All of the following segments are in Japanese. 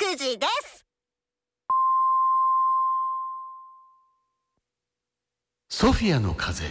9時です。 ソフィアの風。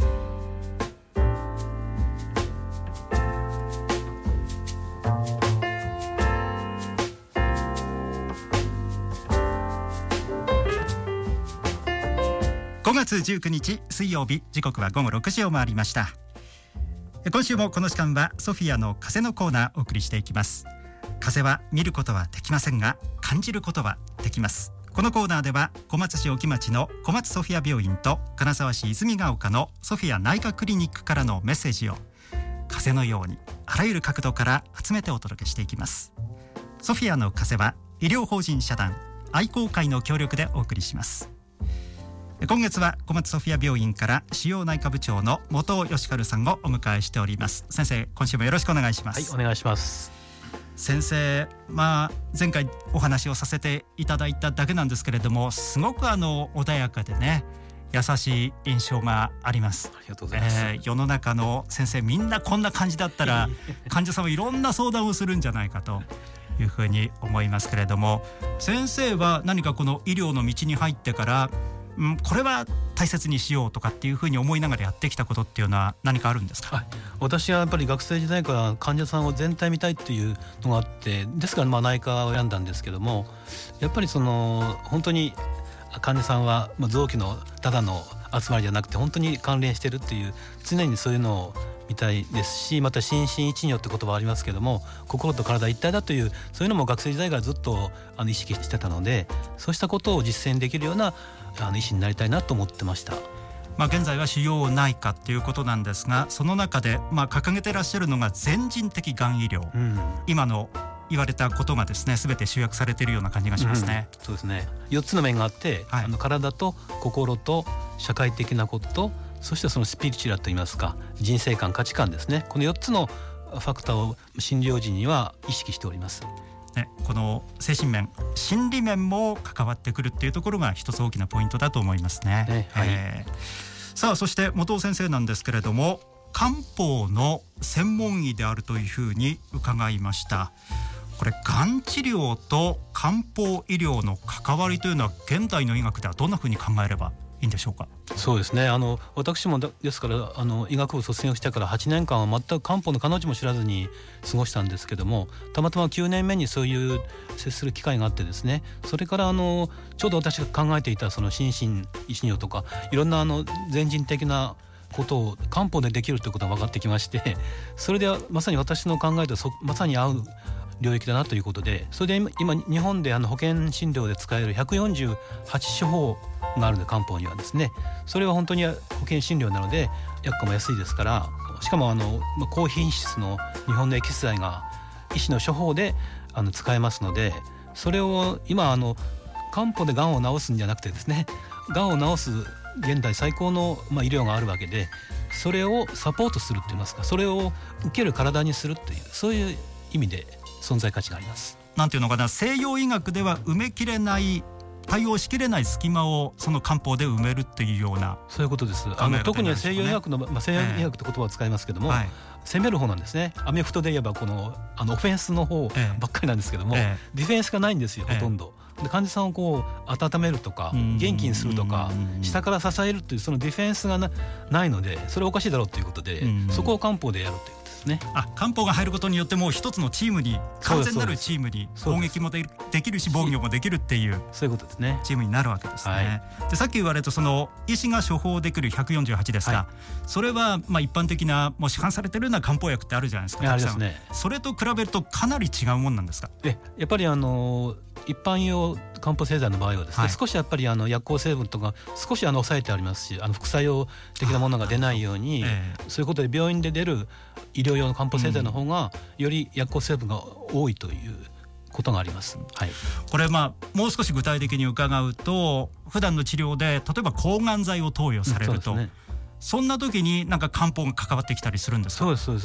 5月19日水曜日、時刻は午後6時を回りました。今週もこの時間はソフィアの風のコーナーをお送りしていきます。風は見ることはできませんが、感じることはできます。このコーナーでは小松市沖町の小松ソフィア病院と金沢市泉ヶ丘のソフィア内科クリニックからのメッセージを風のようにあらゆる角度から集めてお届けしていきます。ソフィアの風は医療法人社団愛好会の協力でお送りします。今月は小松ソフィア病院から腫瘍内科部長の本尾義治さんをお迎えしております。先生、今週もよろしくお願いします。 はい、お願いします。 先生、前回お話をさせていただいただけなんですけれども、すごく穏やかでね、優しい印象があります。 ありがとうございます。 世の中の先生みんなこんな感じだったら患者さんはいろんな相談をするんじゃないかというふうに思いますけれども、先生は何かこの医療の道に入ってからこれは大切にしようとかっていうふうに思いながらやってきたことっていうのは何かあるんですか？ 私はやっぱり学生時代から患者さんを全体見たいっていうのがあって、ですから内科を選んだんですけども、やっぱり本当に患者さんは臓器のただの集まりじゃなくて本当に関連してるっていう、常にそういうのを見たいですし、また心身一如って言葉ありますけども、心と体一体だという、そういうのも学生時代からずっと意識してたので、そうしたことを実践できるような医師になりたいなと思ってました。 現在は腫瘍内科っていうことなんですが、その中で掲げてらっしゃるのが全人的がん医療、今の言われたことがですね、全て集約されているような感じがしますね。 そうですね。4つの面があって、体と心と社会的なことと、そしてそのスピリチュアルといいますか、人生観、価値観ですね。この4つのファクターを診療時には意識しております。 この精神面、心理面も関わってくるっていうところが一つ大きなポイントだと思いますね。さあ、そして本尾先生なんですけれども、漢方の専門医であるというふうに伺いました。これ、がん治療と漢方医療の関わりというのは現代の医学ではどんなふうに考えればいいんでしょうか？ そうですね。私もですから医学部卒業してから8年間は全く漢方の彼女も知らずに過ごしたんですけども、たまたま9年目にそういう接する機会があってですね、それからちょうど私が考えていたその心身一如とか、いろんな全人的なことを漢方でできるということが分かってきまして、それでまさに私の考えとまさに合う領域だなということで、それで今日本で保険診療で使える148処方があるので、漢方にはですね、それは本当に保険診療なので薬価も安いですから、しかも高品質の日本のエキス剤が医師の処方で使えますので、それを今漢方でがんを治すんじゃなくてですね、がんを治す現代最高の医療があるわけで、それをサポートするといいますか、それを受ける体にするという、そういう意味で存在価値があります。 なんていうのかな、西洋医学では埋めきれない、対応しきれない隙間をその漢方で埋めるっていうような、 そういうことです。特に西洋医学の、西洋医学って言葉を使いますけども、攻める方なんですね。アメフトで言えばオフェンスの方ばっかりなんですけども、ディフェンスがないんですよ、ほとんど。で、患者さんを温めるとか元気にするとか下から支えるという、そのディフェンスがないので、それはおかしいだろうということで、そこを漢方でやるということですね。 漢方が入ることによってもう一つのチームに、完全なるチームに攻撃もできるし防御もできるっていう、 そういうことですね。 チームになるわけですね。で、さっき言われたその医師が処方できる148ですが、それは一般的なもう市販されてるような漢方薬ってあるじゃないですか。 ありますね。 それと比べるとかなり違うもんなんですか？ やっぱり一般用漢方製剤の場合はですね、少しやっぱり薬効成分とか少し抑えてありますし、副作用的なものが出ないように、そういうことで病院で出る医療用の漢方製剤の方がより薬効成分が多いということがあります。 これもう少し具体的に伺うと、普段の治療で例えば抗がん剤を投与されると、そんな時になんか漢方が関わってきたりするんですか？ そうです。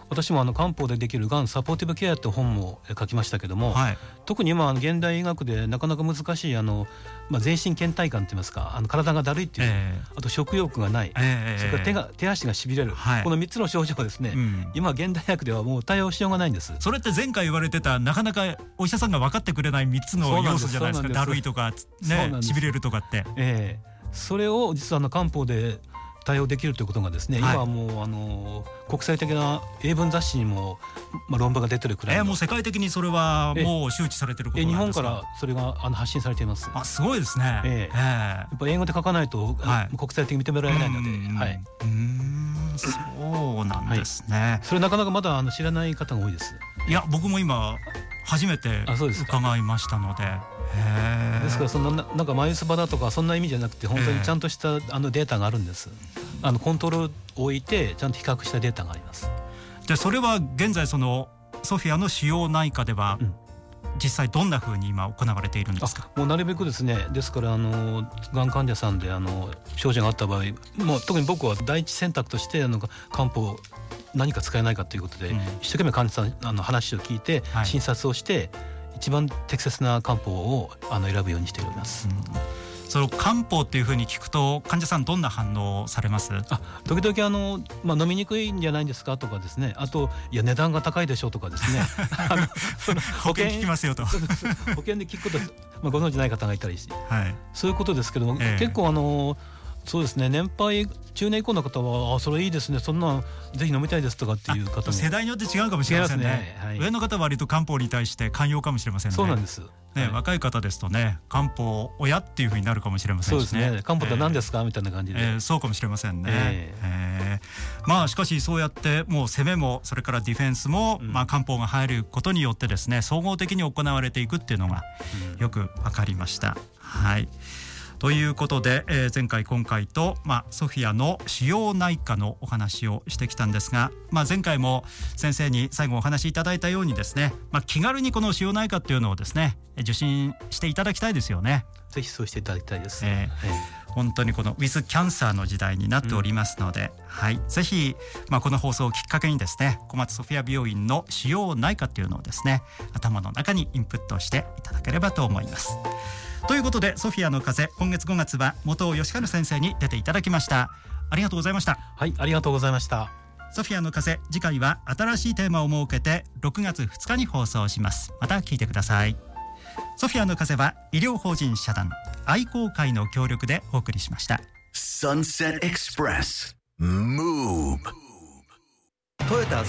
私も漢方でできるがんサポーティブケアって本も書きましたけども、 はい、 特に今現代医学でなかなか難しい全身倦怠感といいますか体がだるいっていう、あと食欲がない、それから手足がしびれる、 はい、 この3つの症状ですね、今現代医学ではもう対応しようがないんです。 それって前回言われてたなかなかお医者さんが分かってくれない3つの要素じゃないですか。だるいとか、ね、しびれるとかって、 それを実は漢方で対応できるということがですね、今はもう国際的な英文雑誌にも、論文が出てるくらいの、 もう世界的にそれはもう周知されてることなんですか。 日本からそれが発信されています。 すごいですね。 やっぱ英語で書かないと、国際的に認められないので、 そうなんですね。 それなかなかまだ知らない方が多いです。 いや僕も今初めて伺いましたので。 ですからなんか眉唾だとかそんな意味じゃなくて、本当にちゃんとしたデータがあるんです。コントロールを置いてちゃんと比較したデータがあります。 でそれは現在そのソフィアの主要内科では、実際どんな風に今行われているんですか。 もうなるべくですね、ですからがん患者さんで症状があった場合、もう特に僕は第一選択として漢方何か使えないかということで、一生懸命患者さん話を聞いて、診察をして一番適切な漢方を選ぶようにしております。 その漢方っていうふうに聞くと患者さんどんな反応されます？ 時々飲みにくいんじゃないんですかとかですね、あといや値段が高いでしょうとかですね保険聞きますよと保険で聞くこと、ご存じない方がいたりして、そういうことですけども、結構そうですね、年配中年以降の方はそれいいですね、そんなぜひ飲みたいですとかっていう方も世代によって違うかもしれませんね。上の方は割と漢方に対して寛容かもしれませんね。 そうなんです、 若い方ですとね、漢方親っていう風になるかもしれませんしね。 そうですね、漢方って何ですか、みたいな感じで、 そうかもしれませんね。しかしそうやってもう攻めもそれからディフェンスも、漢方が入ることによってですね、総合的に行われていくっていうのがよく分かりました。ということで、前回今回と、ソフィアの主要内科のお話をしてきたんですが、前回も先生に最後お話しいただいたようにですね、気軽にこの主要内科っていうのをですね受診していただきたいですよね。 ぜひそうしていただきたいです。 本当にこのウィズキャンサーの時代になっておりますので、ぜひ、この放送をきっかけにですね、小松ソフィア病院の主要内科っていうのをですね頭の中にインプットしていただければと思います。ということで、ソフィアの風、今月5月は本尾義治先生に出ていただきました。ありがとうございました。 ありがとうございました。 ソフィアの風、次回は新しいテーマを設けて6月2日に放送します。また聞いてください。ソフィアの風は医療法人社団愛好会の協力でお送りしました。 Sunset Express Move トヨタ